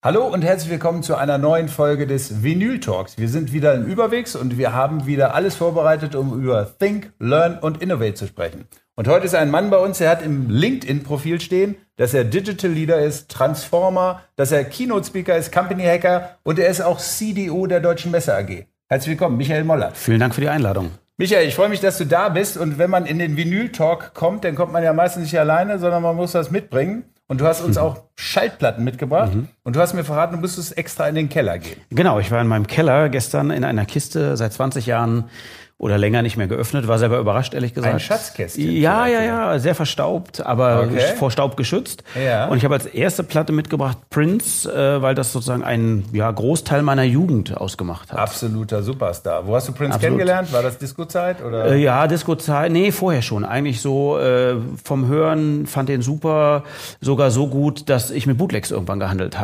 Hallo und herzlich willkommen zu einer neuen Folge des Vinyl Talks. Wir sind wieder im Überwegs und wir haben wieder alles vorbereitet, um über Think, Learn und Innovate zu sprechen. Und heute ist ein Mann bei uns, der hat im LinkedIn-Profil stehen, dass er Digital Leader ist, Transformer, dass er Keynote-Speaker ist, Company Hacker und er ist auch CDO der Deutschen Messe AG. Herzlich willkommen, Michael Mollert. Vielen Dank für die Einladung. Michael, ich freue mich, dass du da bist. Und wenn man in den Vinyl-Talk kommt, dann kommt man ja meistens nicht alleine, sondern man muss was mitbringen. Und du hast uns auch Schallplatten mitgebracht. Und du hast mir verraten, du müsstest extra in den Keller gehen. Genau, ich war in meinem Keller gestern in einer Kiste, seit 20 Jahren oder länger nicht mehr geöffnet. War selber überrascht, ehrlich gesagt. Ein Schatzkästchen. Ja, sehr verstaubt, aber vor Staub geschützt. Ja. Und ich habe als erste Platte mitgebracht Prince, weil das sozusagen einen Großteil meiner Jugend ausgemacht hat. Absoluter Superstar. Wo hast du Prince kennengelernt? War das Disco-Zeit? Oder? Ja, Disco-Zeit. Nee, vorher schon. Eigentlich so vom Hören, fand den super, sogar so gut, dass ich mit Bootlegs irgendwann gehandelt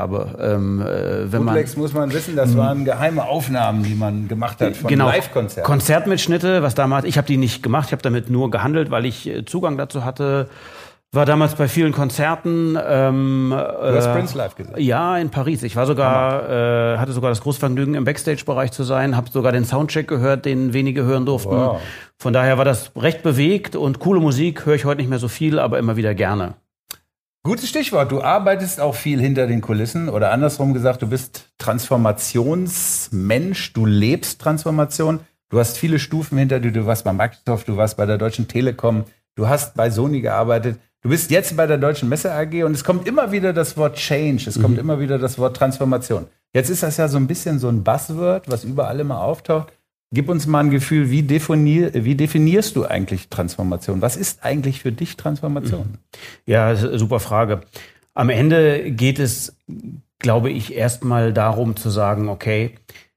habe. Bootlegs muss man wissen, das waren geheime Aufnahmen, die man gemacht hat von Live-Konzerten. Konzertmitschnitte, was damals, ich habe die nicht gemacht, ich habe damit nur gehandelt, weil ich Zugang dazu hatte. War damals bei vielen Konzerten. Du hast Prince live gesehen? Ja, in Paris. Ich war sogar, hatte sogar das große Vergnügen, im Backstage-Bereich zu sein, habe sogar den Soundcheck gehört, den wenige hören durften. Wow. Von daher war das recht bewegt und coole Musik höre ich heute nicht mehr so viel, aber immer wieder gerne. Gutes Stichwort. Du arbeitest auch viel hinter den Kulissen oder andersrum gesagt, du bist Transformationsmensch, du lebst Transformation. Du hast viele Stufen hinter dir. Du warst bei Microsoft, du warst bei der Deutschen Telekom, du hast bei Sony gearbeitet. Du bist jetzt bei der Deutschen Messe AG und es kommt immer wieder das Wort Change, es kommt immer wieder das Wort Transformation. Jetzt ist das ja so ein bisschen so ein Buzzword, was überall immer auftaucht. Gib uns mal ein Gefühl, wie definierst du eigentlich Transformation? Was ist eigentlich für dich Transformation? Ja, super Frage. Am Ende geht es, glaube ich, erstmal darum zu sagen, okay,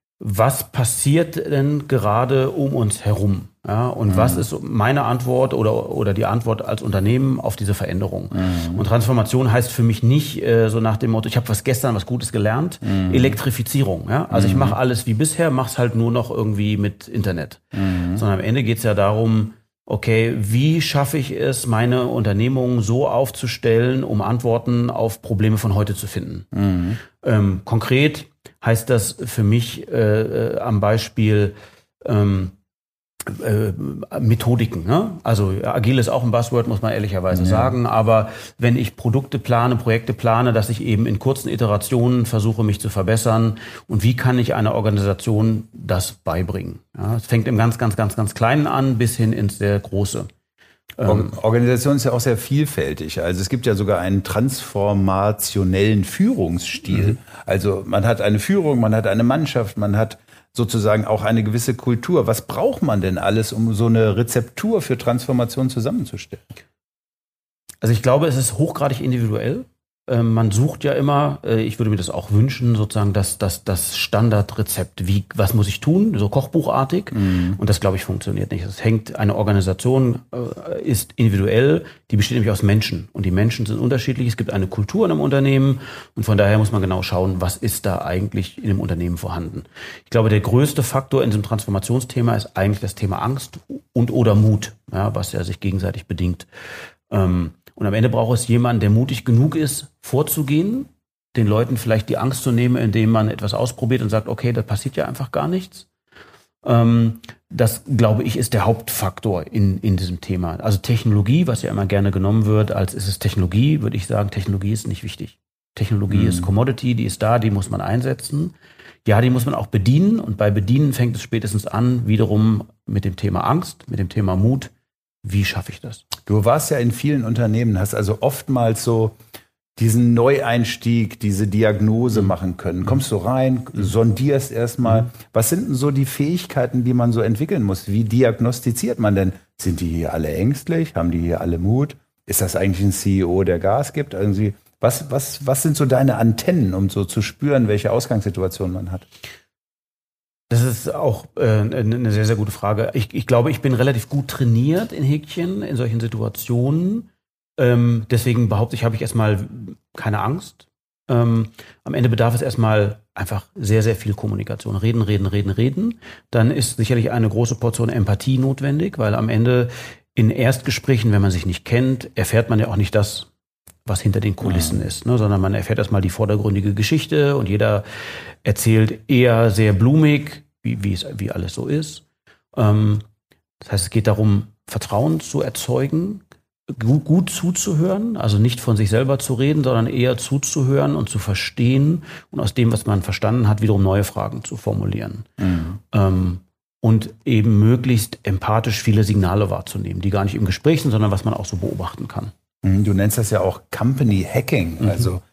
was passiert denn gerade um uns herum? Ja, und was ist meine Antwort oder die Antwort als Unternehmen auf diese Veränderung? Und Transformation heißt für mich nicht so nach dem Motto, ich habe gestern was Gutes gelernt, Elektrifizierung. Ja? Also ich mache alles wie bisher, mache es halt nur noch irgendwie mit Internet. Sondern am Ende geht es ja darum, okay, wie schaffe ich es, meine Unternehmung so aufzustellen, um Antworten auf Probleme von heute zu finden? Konkret heißt das für mich am Beispiel Methodiken. Ne? Also agil ist auch ein Buzzword, muss man ehrlicherweise sagen. Aber wenn ich Produkte plane, Projekte plane, dass ich eben in kurzen Iterationen versuche, mich zu verbessern. Und wie kann ich einer Organisation das beibringen? Ja, es fängt im ganz Kleinen an bis hin ins sehr Große. Organisation ist ja auch sehr vielfältig. Also es gibt ja sogar einen transformationellen Führungsstil. Also man hat eine Führung, man hat eine Mannschaft, man hat sozusagen auch eine gewisse Kultur. Was braucht man denn alles, um so eine Rezeptur für Transformation zusammenzustellen? Also ich glaube, es ist hochgradig individuell. Man sucht ja immer, ich würde mir das auch wünschen, sozusagen das Standardrezept. Was muss ich tun? So kochbuchartig. Und das, glaube ich, funktioniert nicht. Eine Organisation ist individuell, die besteht nämlich aus Menschen. Und die Menschen sind unterschiedlich. Es gibt eine Kultur in einem Unternehmen. Und von daher muss man genau schauen, was ist da eigentlich in dem Unternehmen vorhanden. Ich glaube, der größte Faktor in diesem Transformationsthema ist eigentlich das Thema Angst oder Mut, ja, was ja sich gegenseitig bedingt. Und am Ende braucht es jemanden, der mutig genug ist, vorzugehen, den Leuten vielleicht die Angst zu nehmen, indem man etwas ausprobiert und sagt, okay, da passiert ja einfach gar nichts. Das, glaube ich, ist der Hauptfaktor in diesem Thema. Also Technologie, was ja immer gerne genommen wird, als ist es Technologie, würde ich sagen, Technologie ist nicht wichtig. Technologie ist Commodity, die ist da, die muss man einsetzen. Ja, die muss man auch bedienen und bei Bedienen fängt es spätestens an, wiederum mit dem Thema Angst, mit dem Thema Mut. Wie schaffe ich das? Du warst ja in vielen Unternehmen, hast also oftmals so diesen Neueinstieg, diese Diagnose machen können. Kommst du rein, sondierst erstmal. Was sind denn so die Fähigkeiten, die man so entwickeln muss? Wie diagnostiziert man denn? Sind die hier alle ängstlich? Haben die hier alle Mut? Ist das eigentlich ein CEO, der Gas gibt? Irgendwie, was sind so deine Antennen, um so zu spüren, welche Ausgangssituation man hat? Das ist auch eine sehr, sehr gute Frage. Ich glaube, ich bin relativ gut trainiert in Häkchen, in solchen Situationen. Deswegen behaupte ich, habe ich erstmal keine Angst. Am Ende bedarf es erstmal einfach sehr, sehr viel Kommunikation. Reden. Dann ist sicherlich eine große Portion Empathie notwendig, weil am Ende in Erstgesprächen, wenn man sich nicht kennt, erfährt man ja auch nicht das, was hinter den Kulissen ist, ne? Sondern man erfährt erstmal die vordergründige Geschichte und jeder erzählt eher sehr blumig, wie alles so ist. Das heißt, es geht darum, Vertrauen zu erzeugen, gut zuzuhören, also nicht von sich selber zu reden, sondern eher zuzuhören und zu verstehen und aus dem, was man verstanden hat, wiederum neue Fragen zu formulieren. Und eben möglichst empathisch viele Signale wahrzunehmen, die gar nicht im Gespräch sind, sondern was man auch so beobachten kann. Du nennst das ja auch Company Hacking. Also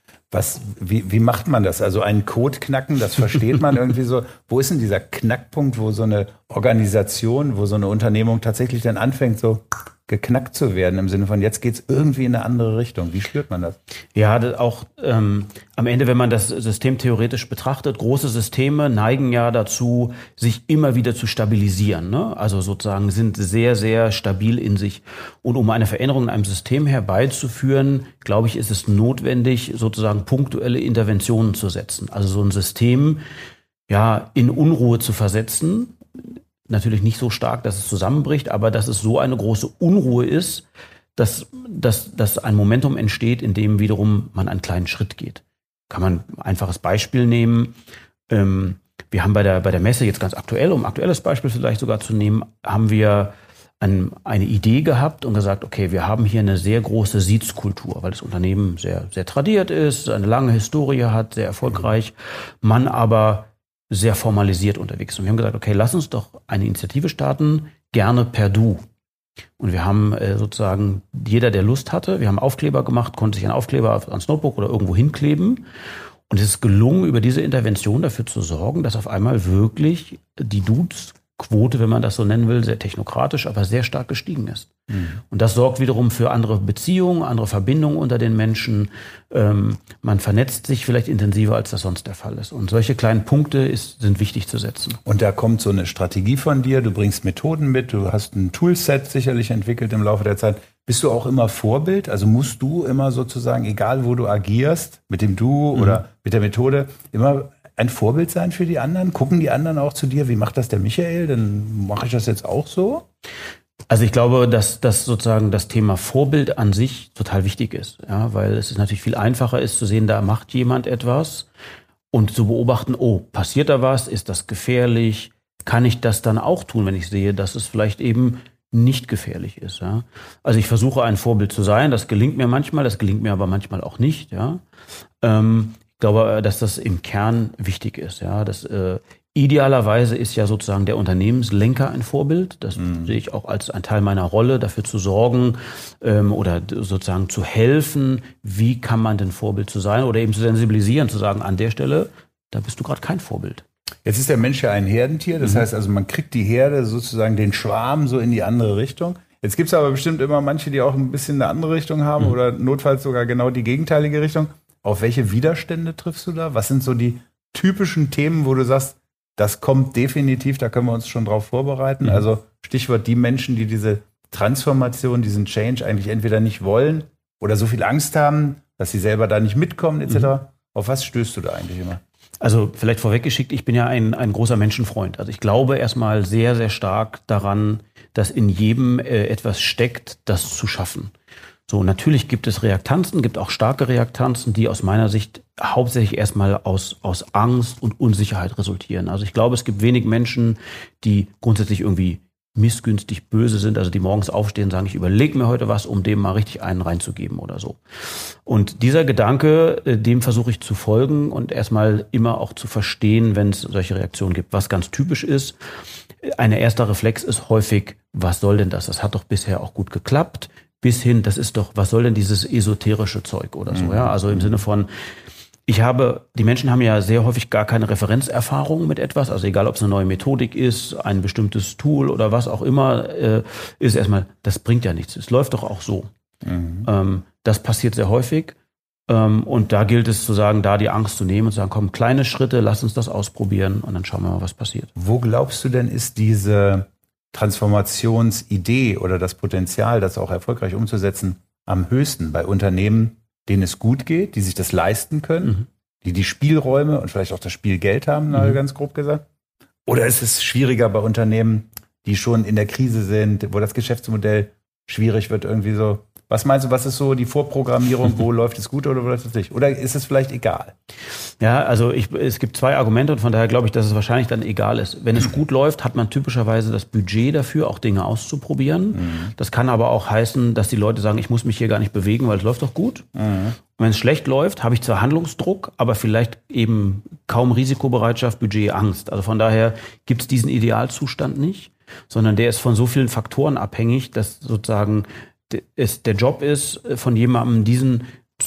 wie macht man das? Also einen Code knacken, das versteht man irgendwie so. Wo ist denn dieser Knackpunkt, wo so eine Organisation, wo so eine Unternehmung tatsächlich dann anfängt, so geknackt zu werden, im Sinne von, jetzt geht's irgendwie in eine andere Richtung. Wie spürt man das? Ja, das auch am Ende, wenn man das System theoretisch betrachtet, große Systeme neigen ja dazu, sich immer wieder zu stabilisieren, ne? Also sozusagen sind sehr, sehr stabil in sich. Und um eine Veränderung in einem System herbeizuführen, glaube ich, ist es notwendig, sozusagen punktuelle Interventionen zu setzen. Also so ein System ja in Unruhe zu versetzen. Natürlich nicht so stark, dass es zusammenbricht, aber dass es so eine große Unruhe ist, dass ein Momentum entsteht, in dem wiederum man einen kleinen Schritt geht. Kann man ein einfaches Beispiel nehmen. Wir haben bei der Messe jetzt ganz aktuell, um ein aktuelles Beispiel vielleicht sogar zu nehmen, haben wir eine Idee gehabt und gesagt, okay, wir haben hier eine sehr große Siezkultur, weil das Unternehmen sehr, sehr tradiert ist, eine lange Historie hat, sehr erfolgreich, man aber sehr formalisiert unterwegs. Und wir haben gesagt, okay, lass uns doch eine Initiative starten, gerne per Du. Und wir haben sozusagen, jeder, der Lust hatte, wir haben Aufkleber gemacht, konnte sich einen Aufkleber ans Notebook oder irgendwo hinkleben. Und es ist gelungen, über diese Intervention dafür zu sorgen, dass auf einmal wirklich die Dudes-Quote, wenn man das so nennen will, sehr technokratisch, aber sehr stark gestiegen ist. Und das sorgt wiederum für andere Beziehungen, andere Verbindungen unter den Menschen. Man vernetzt sich vielleicht intensiver, als das sonst der Fall ist. Und solche kleinen Punkte sind wichtig zu setzen. Und da kommt so eine Strategie von dir, du bringst Methoden mit, du hast ein Toolset sicherlich entwickelt im Laufe der Zeit. Bist du auch immer Vorbild? Also musst du immer sozusagen, egal wo du agierst, mit dem Du oder mit der Methode, immer ein Vorbild sein für die anderen? Gucken die anderen auch zu dir, wie macht das der Michael? Dann mache ich das jetzt auch so? Also ich glaube, dass sozusagen das Thema Vorbild an sich total wichtig ist, ja, weil es natürlich viel einfacher ist zu sehen, da macht jemand etwas und zu beobachten, oh, passiert da was, ist das gefährlich, kann ich das dann auch tun, wenn ich sehe, dass es vielleicht eben nicht gefährlich ist, ja. Also ich versuche ein Vorbild zu sein, das gelingt mir manchmal, das gelingt mir aber manchmal auch nicht, ja. Ich glaube, dass das im Kern wichtig ist, ja, dass idealerweise ist ja sozusagen der Unternehmenslenker ein Vorbild. Das sehe ich auch als ein Teil meiner Rolle, dafür zu sorgen oder sozusagen zu helfen, wie kann man denn Vorbild zu sein oder eben zu sensibilisieren, zu sagen, an der Stelle, da bist du gerade kein Vorbild. Jetzt ist der Mensch ja ein Herdentier, das heißt also, man kriegt die Herde sozusagen den Schwarm so in die andere Richtung. Jetzt gibt es aber bestimmt immer manche, die auch ein bisschen eine andere Richtung haben oder notfalls sogar genau die gegenteilige Richtung. Auf welche Widerstände triffst du da? Was sind so die typischen Themen, wo du sagst, das kommt definitiv, da können wir uns schon drauf vorbereiten. Also Stichwort die Menschen, die diese Transformation, diesen Change eigentlich entweder nicht wollen oder so viel Angst haben, dass sie selber da nicht mitkommen etc. Auf was stößt du da eigentlich immer? Also vielleicht vorweggeschickt, ich bin ja ein großer Menschenfreund. Also ich glaube erstmal sehr, sehr stark daran, dass in jedem etwas steckt, das zu schaffen. So, natürlich gibt es Reaktanzen, gibt auch starke Reaktanzen, die aus meiner Sicht hauptsächlich erstmal aus Angst und Unsicherheit resultieren. Also ich glaube, es gibt wenig Menschen, die grundsätzlich irgendwie missgünstig böse sind, also die morgens aufstehen und sagen, ich überlege mir heute was, um dem mal richtig einen reinzugeben oder so. Und dieser Gedanke, dem versuche ich zu folgen und erstmal immer auch zu verstehen, wenn es solche Reaktionen gibt. Was ganz typisch ist, ein erster Reflex ist häufig, was soll denn das? Das hat doch bisher auch gut geklappt. Bis hin, das ist doch, was soll denn dieses esoterische Zeug oder so, ja? Also im Sinne von, die Menschen haben ja sehr häufig gar keine Referenzerfahrung mit etwas, also egal ob es eine neue Methodik ist, ein bestimmtes Tool oder was auch immer, ist erstmal, das bringt ja nichts, es läuft doch auch so. Das passiert sehr häufig und da gilt es zu sagen, da die Angst zu nehmen und zu sagen, komm, kleine Schritte, lass uns das ausprobieren und dann schauen wir mal, was passiert. Wo glaubst du denn, ist diese Transformationsidee oder das Potenzial, das auch erfolgreich umzusetzen, am höchsten bei Unternehmen, denen es gut geht, die sich das leisten können, die Spielräume und vielleicht auch das Spielgeld haben, ganz grob gesagt? Oder ist es schwieriger bei Unternehmen, die schon in der Krise sind, wo das Geschäftsmodell schwierig wird, irgendwie so? Was meinst du, was ist so die Vorprogrammierung, wo läuft es gut oder wo läuft es nicht? Oder ist es vielleicht egal? Ja, also es gibt zwei Argumente und von daher glaube ich, dass es wahrscheinlich dann egal ist. Wenn es gut läuft, hat man typischerweise das Budget dafür, auch Dinge auszuprobieren. Das kann aber auch heißen, dass die Leute sagen, ich muss mich hier gar nicht bewegen, weil es läuft doch gut. Und wenn es schlecht läuft, habe ich zwar Handlungsdruck, aber vielleicht eben kaum Risikobereitschaft, Budget, Angst. Also von daher gibt es diesen Idealzustand nicht, sondern der ist von so vielen Faktoren abhängig, dass sozusagen der Job ist, von jemandem diesen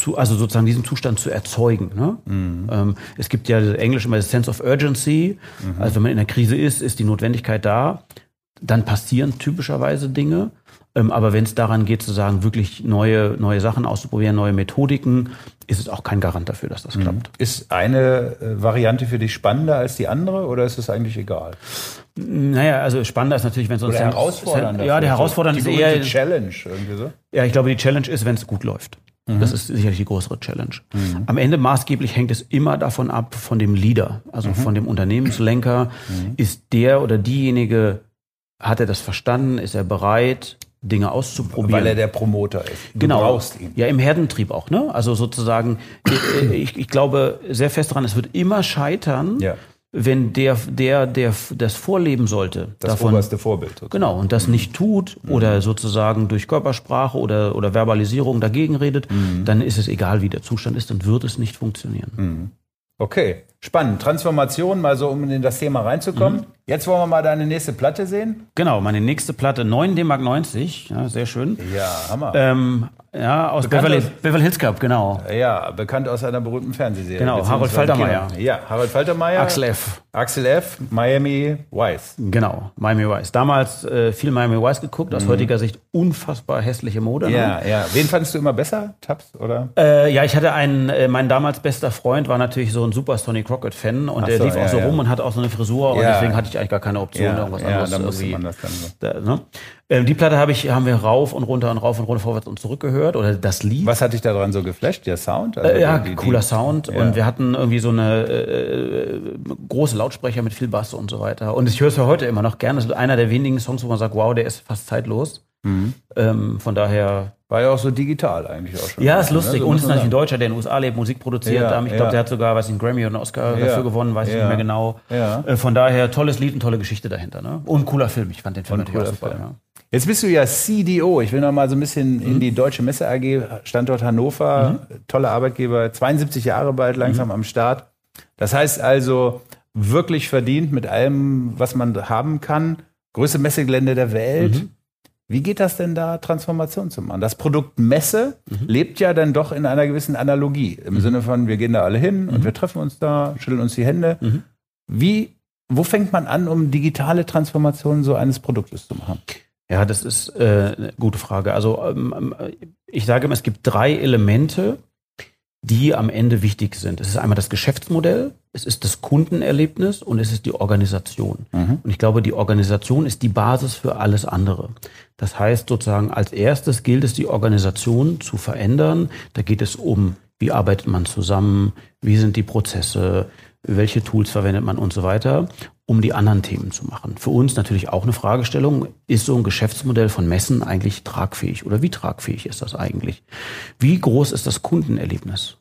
Zustand zu erzeugen. Ne? Es gibt ja Englisch immer das Sense of Urgency. Also wenn man in der Krise ist die Notwendigkeit da. Dann passieren typischerweise Dinge. Aber wenn es daran geht, zu sagen, wirklich neue Sachen auszuprobieren, neue Methodiken, ist es auch kein Garant dafür, dass das klappt. Ist eine Variante für dich spannender als die andere oder ist es eigentlich egal? Naja, also spannender ist natürlich, wenn es uns... Oder herausfordernder. Ja, der herausfordernd ist eher... Die Challenge irgendwie so? Ja, ich glaube, die Challenge ist, wenn es gut läuft. Das ist sicherlich die größere Challenge. Am Ende maßgeblich hängt es immer davon ab, von dem Leader, also von dem Unternehmenslenker. Ist der oder diejenige, hat er das verstanden? Ist er bereit, Dinge auszuprobieren? Weil er der Promoter ist. Du brauchst ihn. Ja, im Herdentrieb auch. Ne? Also sozusagen, ich glaube sehr fest daran, es wird immer scheitern, wenn der das vorleben sollte. Das oberste Vorbild. Sozusagen. Genau, und das nicht tut oder sozusagen durch Körpersprache oder Verbalisierung dagegen redet, dann ist es egal, wie der Zustand ist, dann wird es nicht funktionieren. Okay, spannend. Transformation, mal so, um in das Thema reinzukommen. Jetzt wollen wir mal deine nächste Platte sehen. Genau, meine nächste Platte, 9 D-Mark 90, ja, sehr schön. Ja, Hammer. Aus Beverly Hills Cop, genau. Ja, bekannt aus einer berühmten Fernsehserie. Genau, Harold Faltermeyer. Ja, Harold Faltermeyer. Axel F., Miami Vice. Genau, Miami Vice. Damals viel Miami Vice geguckt, aus heutiger Sicht unfassbar hässliche Mode. Ja, ne? Ja. Wen fandest du immer besser? Tubbs, oder? Ja, ich hatte mein damals bester Freund war natürlich so ein super Sonny Crockett-Fan und der lief auch so rum und hatte auch so eine Frisur und deswegen hatte ich eigentlich gar keine Option, irgendwas anderes. Dann musste man das dann so. Die Platte haben wir rauf und runter, vorwärts und zurück gehört, oder das Lied. Was hat dich daran so geflasht? Der Sound? Also cooler Sound. Ja. Und wir hatten irgendwie so eine große Lautsprecher mit viel Bass und so weiter. Und ich höre es ja heute immer noch gerne. Das ist einer der wenigen Songs, wo man sagt, wow, der ist fast zeitlos. Von daher... War ja auch so digital eigentlich auch schon. Ja, ist lustig. Ne? So und es ist natürlich ein Deutscher, der in den USA lebt, Musik produziert. Ich glaube, der hat sogar einen Grammy und einen Oscar dafür gewonnen, weiß ich nicht mehr genau. Ja. Von daher, tolles Lied und tolle Geschichte dahinter. Ne? Und cooler Film. Ich fand den Film natürlich auch super. Ja. Jetzt bist du ja CDO. Ich will noch mal so ein bisschen in die Deutsche Messe AG, Standort Hannover. Toller Arbeitgeber, 72 Jahre bald, langsam am Start. Das heißt also, wirklich verdient mit allem, was man haben kann. Größte Messegelände der Welt. Wie geht das denn da, Transformation zu machen? Das Produkt Messe lebt ja dann doch in einer gewissen Analogie. Im Sinne von, wir gehen da alle hin und wir treffen uns da, schütteln uns die Hände. Wo fängt man an, um digitale Transformation so eines Produktes zu machen? Ja, das ist eine gute Frage. Also ich sage immer, es gibt 3 Elemente, die am Ende wichtig sind. Es ist einmal das Geschäftsmodell, es ist das Kundenerlebnis und es ist die Organisation. Und ich glaube, die Organisation ist die Basis für alles andere. Das heißt sozusagen, als erstes gilt es, die Organisation zu verändern. Da geht es um, wie arbeitet man zusammen, wie sind die Prozesse, welche Tools verwendet man und so weiter, um die anderen Themen zu machen. Für uns natürlich auch eine Fragestellung, ist so ein Geschäftsmodell von Messen eigentlich tragfähig oder wie tragfähig ist das eigentlich? Wie groß ist das Kundenerlebnis?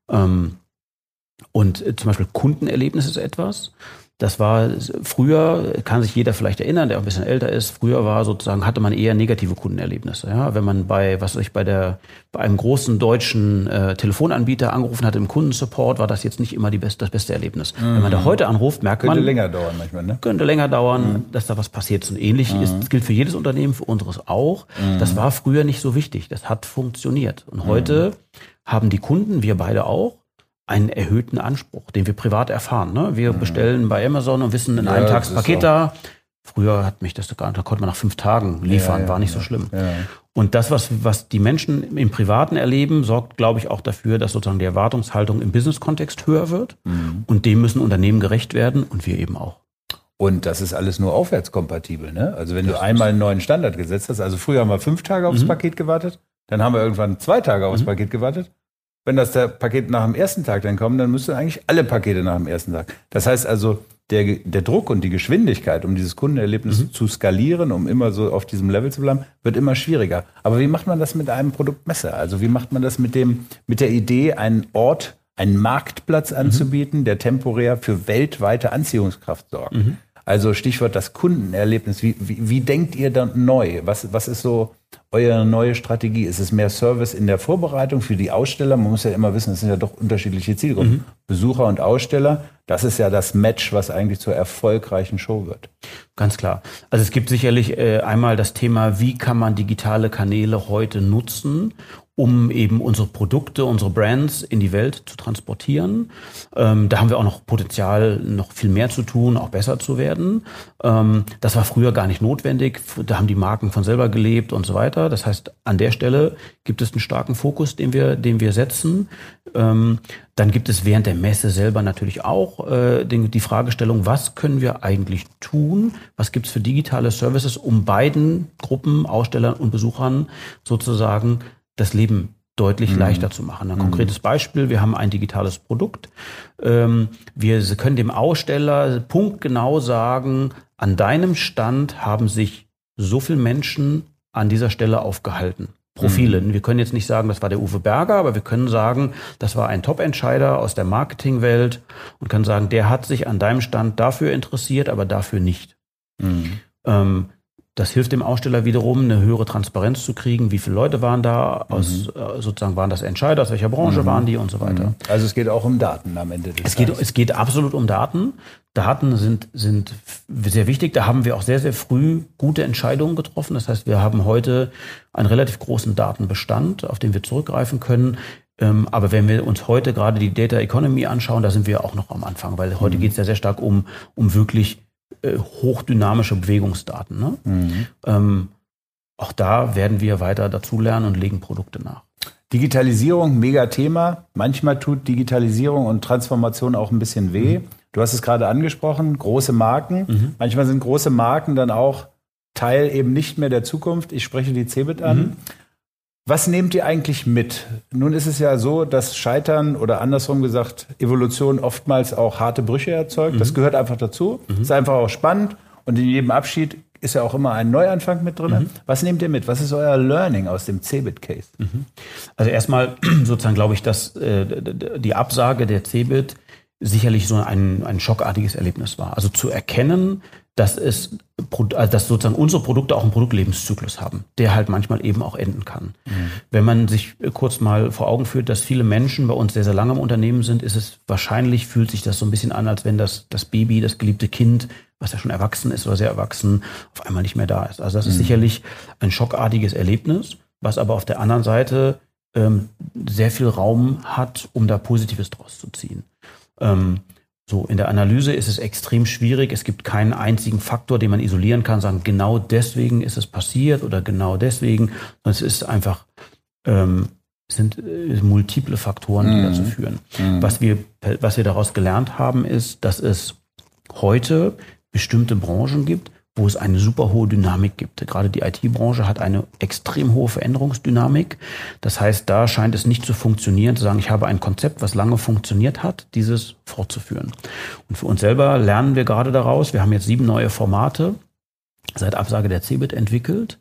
Und zum Beispiel Kundenerlebnis ist etwas, das war früher, kann sich jeder vielleicht erinnern, der auch ein bisschen älter ist, früher war sozusagen, hatte man eher negative Kundenerlebnisse. Ja? Wenn man bei einem großen deutschen Telefonanbieter angerufen hat im Kundensupport, war das jetzt nicht immer das beste Erlebnis. Wenn man da heute anruft, merkt man... Könnte länger dauern manchmal, ne? Könnte länger dauern, dass da was passiert. Und ähnlich das gilt für jedes Unternehmen, für unseres auch. Das war früher nicht so wichtig. Das hat funktioniert. Und heute haben die Kunden, wir beide auch, einen erhöhten Anspruch, den wir privat erfahren. Ne? Wir bestellen bei Amazon und wissen in einem Tag das Paket da. Früher hat mich da konnte man nach 5 Tagen liefern, war nicht so schlimm. Ja. Und das, was die Menschen im Privaten erleben, sorgt, glaube ich, auch dafür, dass sozusagen die Erwartungshaltung im Business-Kontext höher wird. Und dem müssen Unternehmen gerecht werden und wir eben auch. Und das ist alles nur aufwärtskompatibel. Ne? Also wenn du einmal einen neuen Standard gesetzt hast, also früher haben wir 5 Tage aufs Paket gewartet, dann haben wir irgendwann 2 Tage aufs Paket gewartet. wenn das der Paket nach dem ersten Tag dann kommt, dann müssten eigentlich alle Pakete nach dem ersten Tag. Das heißt also, der Druck und die Geschwindigkeit, um dieses Kundenerlebnis zu skalieren, um immer so auf diesem Level zu bleiben, wird immer schwieriger. Aber wie macht man das mit einem Produktmesser? Also wie macht man das mit der Idee, einen Marktplatz anzubieten, der temporär für weltweite Anziehungskraft sorgt? Also Stichwort das Kundenerlebnis. Wie denkt ihr dann neu? Was ist so eure neue Strategie? Ist es mehr Service in der Vorbereitung für die Aussteller? Man muss ja immer wissen, es sind ja doch unterschiedliche Zielgruppen. Besucher und Aussteller, das ist ja das Match, was eigentlich zur erfolgreichen Show wird. Ganz klar. Also es gibt sicherlich einmal das Thema, wie kann man digitale Kanäle heute nutzen, um eben unsere Produkte, unsere Brands in die Welt zu transportieren. Da haben wir auch noch Potenzial, noch viel mehr zu tun, auch besser zu werden. Das war früher gar nicht notwendig. Da haben die Marken von selber gelebt und so weiter. Das heißt, an der Stelle gibt es einen starken Fokus, den wir setzen. Dann gibt es während der Messe selber natürlich auch die Fragestellung, was können wir eigentlich tun? Was gibt es für digitale Services, um beiden Gruppen, Ausstellern und Besuchern sozusagen das Leben deutlich leichter zu machen. Ein konkretes Beispiel, wir haben ein digitales Produkt. Wir können dem Aussteller punktgenau sagen, an deinem Stand haben sich so viele Menschen an dieser Stelle aufgehalten. Profile. Wir können jetzt nicht sagen, das war der Uwe Berger, aber wir können sagen, das war ein Top-Entscheider aus der Marketingwelt und können sagen, der hat sich an deinem Stand dafür interessiert, aber dafür nicht. Das hilft dem Aussteller wiederum, eine höhere Transparenz zu kriegen. Wie viele Leute waren da? Sozusagen waren das Entscheider? Aus welcher Branche waren die und so weiter? Also es geht auch um Daten am Ende des Tages. Es geht absolut um Daten. Daten sind sehr wichtig. Da haben wir auch sehr, sehr früh gute Entscheidungen getroffen. Das heißt, wir haben heute einen relativ großen Datenbestand, auf den wir zurückgreifen können. Aber wenn wir uns heute gerade die Data Economy anschauen, da sind wir auch noch am Anfang, weil heute geht es ja sehr stark um wirklich hochdynamische Bewegungsdaten. Ne? Auch da werden wir weiter dazulernen und legen Produkte nach. Digitalisierung, mega Thema. Manchmal tut Digitalisierung und Transformation auch ein bisschen weh. Du hast es gerade angesprochen, große Marken. Manchmal sind große Marken dann auch Teil eben nicht mehr der Zukunft. Ich spreche die CeBIT an. Was nehmt ihr eigentlich mit? Nun ist es ja so, dass Scheitern oder andersrum gesagt Evolution oftmals auch harte Brüche erzeugt. Das gehört einfach dazu. Ist einfach auch spannend und in jedem Abschied ist ja auch immer ein Neuanfang mit drin. Was nehmt ihr mit? Was ist euer Learning aus dem CeBIT-Case? Also erstmal sozusagen glaube ich, dass die Absage der CeBIT sicherlich so ein schockartiges Erlebnis war. Also zu erkennen, dass sozusagen unsere Produkte auch einen Produktlebenszyklus haben, der halt manchmal eben auch enden kann. Wenn man sich kurz mal vor Augen führt, dass viele Menschen bei uns sehr, sehr lange im Unternehmen sind, fühlt sich das so ein bisschen an, als wenn das Baby, das geliebte Kind, was ja schon erwachsen ist oder sehr erwachsen, auf einmal nicht mehr da ist. Also das ist sicherlich ein schockartiges Erlebnis, was aber auf der anderen Seite sehr viel Raum hat, um da Positives draus zu ziehen. So, in der Analyse ist es extrem schwierig. Es gibt keinen einzigen Faktor, den man isolieren kann, sagen, genau deswegen ist es passiert oder genau deswegen. Es ist einfach, sind multiple Faktoren, die dazu führen. Was wir daraus gelernt haben, ist, dass es heute bestimmte Branchen gibt, wo es eine super hohe Dynamik gibt. Gerade die IT-Branche hat eine extrem hohe Veränderungsdynamik. Das heißt, da scheint es nicht zu funktionieren, zu sagen, ich habe ein Konzept, was lange funktioniert hat, dieses fortzuführen. Und für uns selber lernen wir gerade daraus. Wir haben jetzt 7 neue Formate seit Absage der CeBIT entwickelt,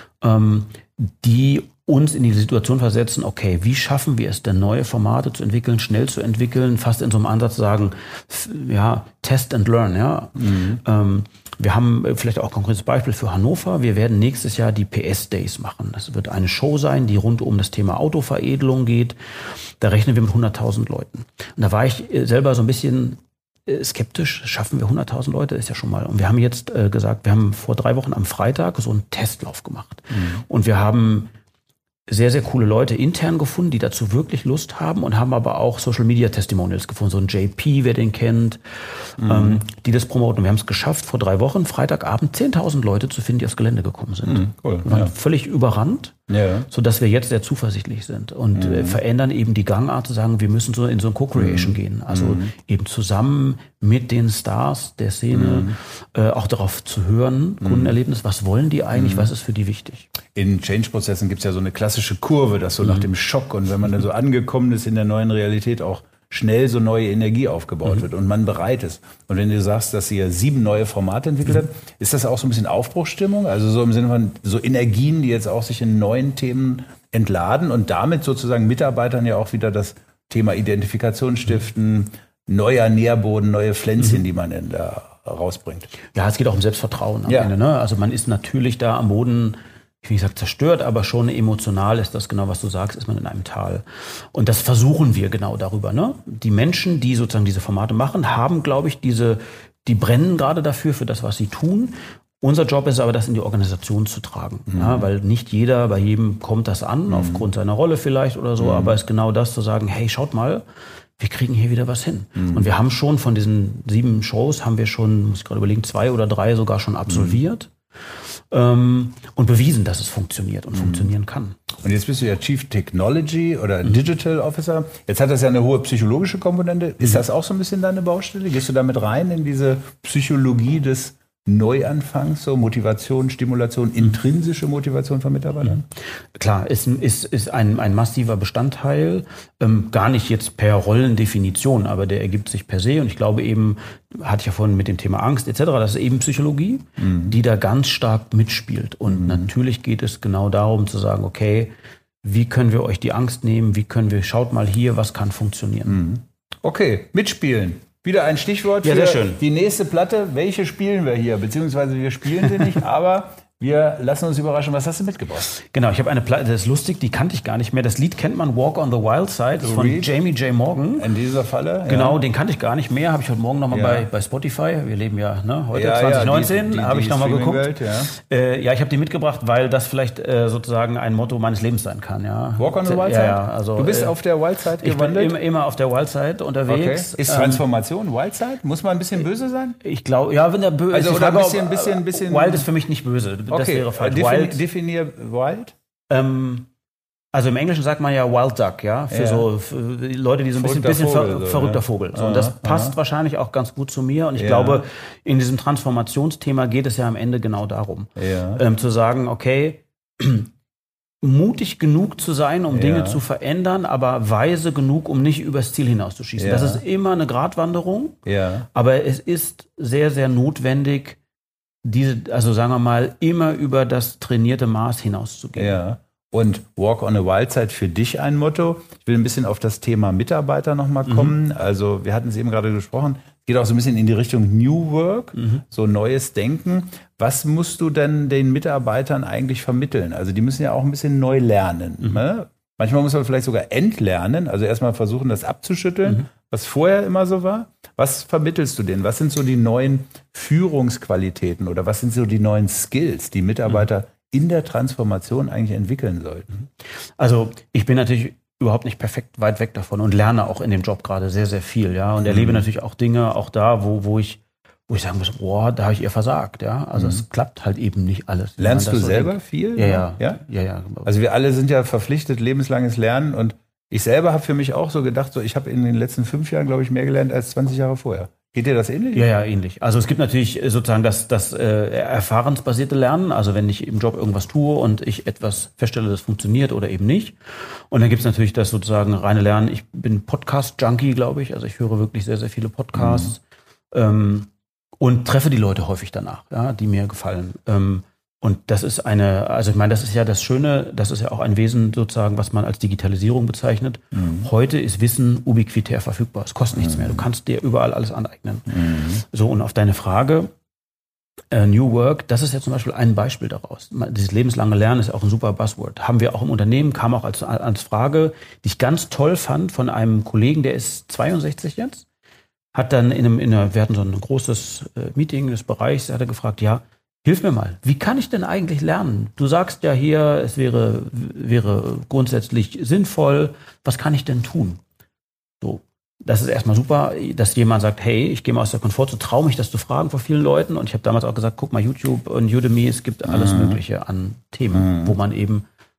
die uns in die Situation versetzen, okay, wie schaffen wir es denn, neue Formate zu entwickeln, schnell zu entwickeln, fast in so einem Ansatz zu sagen, ja, test and learn, ja. Wir haben vielleicht auch ein konkretes Beispiel für Hannover. Wir werden nächstes Jahr die PS Days machen. Das wird eine Show sein, die rund um das Thema Autoveredelung geht. Da rechnen wir mit 100.000 Leuten. Und da war ich selber so ein bisschen skeptisch. Schaffen wir 100.000 Leute? Ist ja schon mal. Und wir haben jetzt gesagt, wir haben vor 3 Wochen am Freitag so einen Testlauf gemacht. Und wir haben sehr, sehr coole Leute intern gefunden, die dazu wirklich Lust haben und haben aber auch Social-Media-Testimonials gefunden. So ein JP, wer den kennt, die das promoten. Und wir haben es geschafft, vor 3 Wochen, Freitagabend, 10.000 Leute zu finden, die aufs Gelände gekommen sind. Cool, wir waren völlig überrannt. sodass wir jetzt sehr zuversichtlich sind und verändern eben die Gangart zu sagen, wir müssen so in so ein Co-Creation gehen. Also eben zusammen mit den Stars der Szene auch darauf zu hören, Kundenerlebnis, was wollen die eigentlich, was ist für die wichtig? In Change-Prozessen gibt es ja so eine klassische Kurve, dass so nach dem Schock und wenn man dann so angekommen ist in der neuen Realität auch schnell so neue Energie aufgebaut wird und man bereit ist. Und wenn du sagst, dass ihr 7 neue Formate entwickelt habt, ist das auch so ein bisschen Aufbruchsstimmung? Also so im Sinne von so Energien, die jetzt auch sich in neuen Themen entladen und damit sozusagen Mitarbeitern ja auch wieder das Thema Identifikation stiften, neuer Nährboden, neue Pflänzchen, die man da rausbringt. Ja, es geht auch um Selbstvertrauen am Ende. Ne? Also man ist natürlich da am Boden, ich will nicht sagen zerstört, aber schon emotional ist das genau, was du sagst, ist man in einem Tal. Und das versuchen wir genau darüber. Ne? Die Menschen, die sozusagen diese Formate machen, haben, glaube ich, die brennen gerade dafür, für das, was sie tun. Unser Job ist aber, das in die Organisation zu tragen. Ja, weil nicht bei jedem kommt das an, aufgrund seiner Rolle vielleicht oder so, aber es ist genau das zu sagen, hey, schaut mal, wir kriegen hier wieder was hin. Und wir haben schon von diesen 7 Shows, haben wir schon, muss ich gerade überlegen, 2 oder 3 sogar schon absolviert. Und bewiesen, dass es funktioniert und funktionieren kann. Und jetzt bist du ja Chief Technology oder Digital Officer. Jetzt hat das ja eine hohe psychologische Komponente. Ist das auch so ein bisschen deine Baustelle? Gehst du damit rein in diese Psychologie des Neuanfangs, so Motivation, Stimulation, intrinsische Motivation von Mitarbeitern? Klar, ist ein massiver Bestandteil, gar nicht jetzt per Rollendefinition, aber der ergibt sich per se und ich glaube eben, hatte ich ja vorhin mit dem Thema Angst etc., das ist eben Psychologie, die da ganz stark mitspielt und natürlich geht es genau darum zu sagen, okay, wie können wir euch die Angst nehmen, schaut mal hier, was kann funktionieren. Okay, mitspielen. Wieder ein Stichwort für die nächste Platte. Welche spielen wir hier? Beziehungsweise wir spielen sie nicht, aber wir lassen uns überraschen. Was hast du mitgebracht? Genau, ich habe eine Platte, das ist lustig, die kannte ich gar nicht mehr. Das Lied kennt man, Walk on the Wild Side, von Jamie J. Morgan. In dieser Falle? Genau, den kannte ich gar nicht mehr. Habe ich heute Morgen nochmal bei Spotify, wir leben ja heute 2019, habe ich nochmal geguckt. Welt, ich habe die mitgebracht, weil das vielleicht sozusagen ein Motto meines Lebens sein kann. Ja. Walk on the Wild Side? Ja, also, du bist auf der Wild Side gewandelt? Ich bin immer auf der Wild Side unterwegs. Okay. Ist Transformation Wild Side? Muss man ein bisschen böse sein? Ich glaube, ja, wenn der böse also, oder ein bisschen... Wild ist für mich nicht böse. Das wäre falsch. Definier Wild? Also im Englischen sagt man ja Wild Duck, ja, für Leute, die so ein bisschen verrückter Vogel. So, und das passt wahrscheinlich auch ganz gut zu mir. Und ich glaube, in diesem Transformationsthema geht es ja am Ende genau darum, zu sagen, okay, mutig genug zu sein, um Dinge zu verändern, aber weise genug, um nicht übers Ziel hinauszuschießen. Das ist immer eine Gratwanderung, aber es ist sehr, sehr notwendig, also sagen wir mal, immer über das trainierte Maß hinauszugehen. Ja. Und Walk on a Wild Side für dich ein Motto. Ich will ein bisschen auf das Thema Mitarbeiter nochmal kommen. Also wir hatten es eben gerade gesprochen, es geht auch so ein bisschen in die Richtung New Work, so neues Denken. Was musst du denn den Mitarbeitern eigentlich vermitteln? Also die müssen ja auch ein bisschen neu lernen. Ne? Manchmal muss man vielleicht sogar entlernen, also erstmal versuchen, das abzuschütteln, was vorher immer so war. Was vermittelst du denen? Was sind so die neuen Führungsqualitäten oder was sind so die neuen Skills, die Mitarbeiter in der Transformation eigentlich entwickeln sollten? Also ich bin natürlich überhaupt nicht perfekt weit weg davon und lerne auch in dem Job gerade sehr, sehr viel, ja, und erlebe natürlich auch Dinge, auch da, wo ich sagen muss, boah, da habe ich eher versagt, ja. Also es klappt halt eben nicht alles. Lernst du selber viel? Ja. Also wir alle sind ja verpflichtet, lebenslanges Lernen und ich selber habe für mich auch so gedacht, ich habe in den letzten 5 Jahren, glaube ich, mehr gelernt als 20 Jahre vorher. Geht dir das ähnlich? Ja, ähnlich. Also es gibt natürlich sozusagen das erfahrensbasierte Lernen, also wenn ich im Job irgendwas tue und ich etwas feststelle, das funktioniert oder eben nicht. Und dann gibt es natürlich das sozusagen reine Lernen. Ich bin Podcast-Junkie, glaube ich. Also ich höre wirklich sehr, sehr viele Podcasts und treffe die Leute häufig danach, ja, die mir gefallen. Und das ist also ich meine, das ist ja das Schöne, das ist ja auch ein Wesen sozusagen, was man als Digitalisierung bezeichnet. Heute ist Wissen ubiquitär verfügbar. Es kostet nichts mehr. Du kannst dir überall alles aneignen. So, und auf deine Frage, New Work, das ist ja zum Beispiel ein Beispiel daraus. Dieses lebenslange Lernen ist ja auch ein super Buzzword. Haben wir auch im Unternehmen, kam auch als Frage, die ich ganz toll fand von einem Kollegen, der ist 62 jetzt, hat dann wir hatten so ein großes Meeting des Bereichs, hat er gefragt, ja, hilf mir mal, wie kann ich denn eigentlich lernen? Du sagst ja hier, es wäre grundsätzlich sinnvoll, was kann ich denn tun? So, das ist erstmal super, dass jemand sagt, hey, ich gehe mal aus der Komfortzone, traue mich das zu fragen vor vielen Leuten. Und ich habe damals auch gesagt, guck mal, YouTube und Udemy, es gibt alles Mögliche an Themen, wo man eben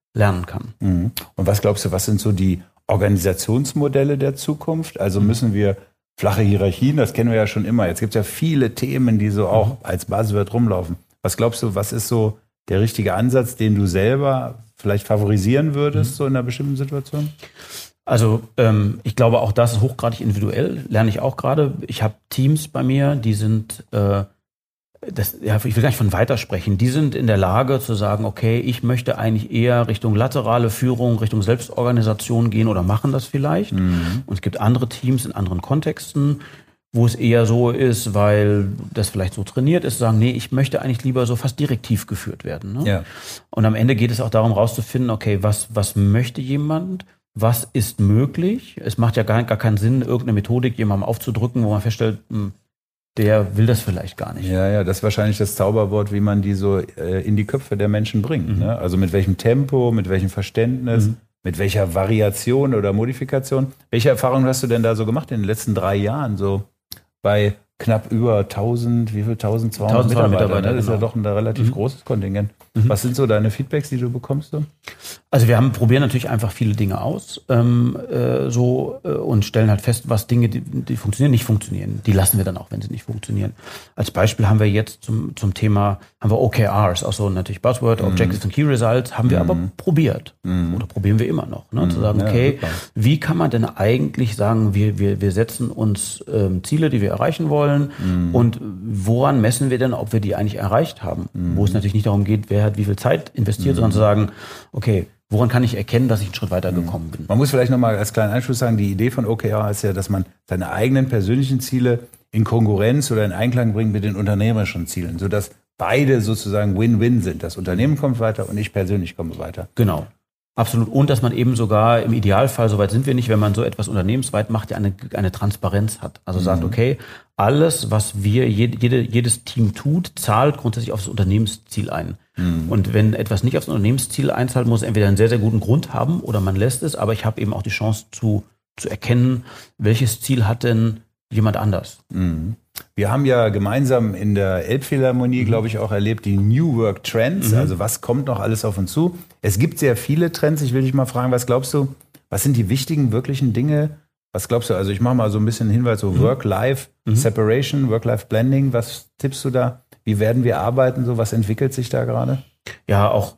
lernen kann. Und was glaubst du, was sind so die Organisationsmodelle der Zukunft? Also müssen wir flache Hierarchien, das kennen wir ja schon immer. Jetzt gibt es ja viele Themen, die so auch als Buzzword rumlaufen. Was glaubst du, was ist so der richtige Ansatz, den du selber vielleicht favorisieren würdest, so in einer bestimmten Situation? Also ich glaube, auch das ist hochgradig individuell, lerne ich auch gerade. Ich habe Teams bei mir, die sind, ich will gar nicht von weitersprechen, die sind in der Lage zu sagen, okay, ich möchte eigentlich eher Richtung laterale Führung, Richtung Selbstorganisation gehen oder machen das vielleicht. Und es gibt andere Teams in anderen Kontexten, wo es eher so ist, weil das vielleicht so trainiert ist, sagen, nee, ich möchte eigentlich lieber so fast direktiv geführt werden. Ne? Ja. Und am Ende geht es auch darum, rauszufinden, okay, was möchte jemand? Was ist möglich? Es macht ja gar keinen Sinn, irgendeine Methodik jemandem aufzudrücken, wo man feststellt, der will das vielleicht gar nicht. Ja, das ist wahrscheinlich das Zauberwort, wie man die so in die Köpfe der Menschen bringt. Ne? Also mit welchem Tempo, mit welchem Verständnis, mit welcher Variation oder Modifikation. Welche Erfahrungen hast du denn da so gemacht in den letzten 3 Jahren? So bei knapp über 1200 Mitarbeiter. Ne? Das ist ja doch ein relativ großes Kontingent. Was sind so deine Feedbacks, die du bekommst? So? Also wir probieren natürlich einfach viele Dinge aus und stellen halt fest, was Dinge, die funktionieren, nicht funktionieren. Die lassen wir dann auch, wenn sie nicht funktionieren. Als Beispiel haben wir jetzt zum Thema, haben wir OKRs, auch so natürlich Buzzword, Objectives and Key Results, haben wir aber probiert. Oder probieren wir immer noch. Ne? Zu sagen, okay, wie kann man denn eigentlich sagen, wir setzen uns Ziele, die wir erreichen wollen, und woran messen wir denn, ob wir die eigentlich erreicht haben? Wo es natürlich nicht darum geht, wer hat wie viel Zeit investiert, sondern zu sagen, okay, woran kann ich erkennen, dass ich einen Schritt weiter gekommen bin? Man muss vielleicht nochmal als kleinen Einschluss sagen, die Idee von OKR ist ja, dass man seine eigenen persönlichen Ziele in Konkurrenz oder in Einklang bringt mit den unternehmerischen Zielen, sodass beide sozusagen Win-Win sind. Das Unternehmen kommt weiter und ich persönlich komme weiter. Genau. Absolut. Und dass man eben sogar im Idealfall, soweit sind wir nicht, wenn man so etwas unternehmensweit macht, ja eine Transparenz hat. Also sagt, okay, alles, was jedes Team tut, zahlt grundsätzlich auf das Unternehmensziel ein. Und wenn etwas nicht aufs Unternehmensziel einzahlt, muss es entweder einen sehr, sehr guten Grund haben oder man lässt es. Aber ich habe eben auch die Chance zu erkennen, welches Ziel hat denn jemand anders. Wir haben ja gemeinsam in der Elbphilharmonie, glaube ich, auch erlebt, die New Work Trends. Also was kommt noch alles auf uns zu? Es gibt sehr viele Trends. Ich will dich mal fragen, was glaubst du, was sind die wichtigen, wirklichen Dinge? Was glaubst du? Also ich mache mal so ein bisschen Hinweis, so Work-Life-Separation, Work-Life-Blending. Was tippst du da? Wie werden wir arbeiten? So, was entwickelt sich da gerade? Ja, auch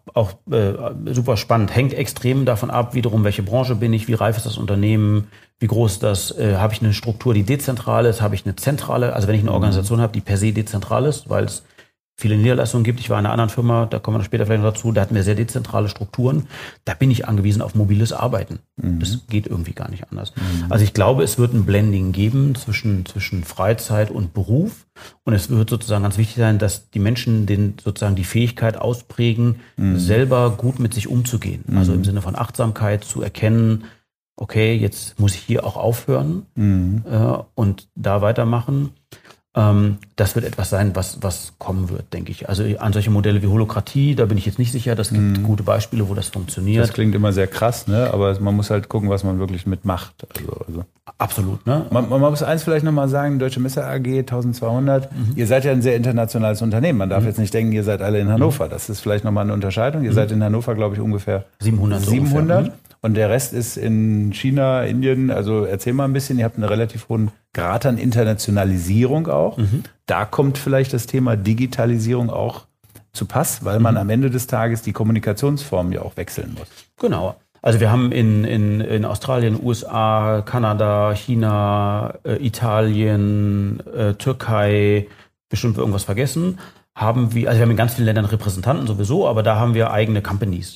super spannend. Hängt extrem davon ab, wiederum, welche Branche bin ich, wie reif ist das Unternehmen, wie groß ist das, habe ich eine Struktur, die dezentral ist, habe ich eine zentrale, also wenn ich eine Organisation habe, die per se dezentral ist, weil es viele Niederlassungen gibt. Ich war in einer anderen Firma, da kommen wir später vielleicht noch dazu, da hatten wir sehr dezentrale Strukturen. Da bin ich angewiesen auf mobiles Arbeiten. Das geht irgendwie gar nicht anders. Also ich glaube, es wird ein Blending geben zwischen Freizeit und Beruf. Und es wird sozusagen ganz wichtig sein, dass die Menschen sozusagen die Fähigkeit ausprägen, selber gut mit sich umzugehen. Also im Sinne von Achtsamkeit zu erkennen, okay, jetzt muss ich hier auch aufhören und da weitermachen. Das wird etwas sein, was kommen wird, denke ich. Also an solche Modelle wie Holokratie, da bin ich jetzt nicht sicher. Das gibt gute Beispiele, wo das funktioniert. Das klingt immer sehr krass, ne? Aber man muss halt gucken, was man wirklich mitmacht. Also. Absolut, ne? Man muss eins vielleicht nochmal sagen, Deutsche Messer AG 1200. Ihr seid ja ein sehr internationales Unternehmen. Man darf jetzt nicht denken, ihr seid alle in Hannover. Das ist vielleicht nochmal eine Unterscheidung. Ihr seid in Hannover, glaube ich, ungefähr 700. Und der Rest ist in China, Indien. Also erzähl mal ein bisschen, ihr habt einen relativ hohen Grad an Internationalisierung auch. Da kommt vielleicht das Thema Digitalisierung auch zu Pass, weil man am Ende des Tages die Kommunikationsformen ja auch wechseln muss. Genau. Also wir haben in Australien, USA, Kanada, China, Italien, Türkei, bestimmt irgendwas vergessen, wir haben in ganz vielen Ländern Repräsentanten sowieso, aber da haben wir eigene Companies.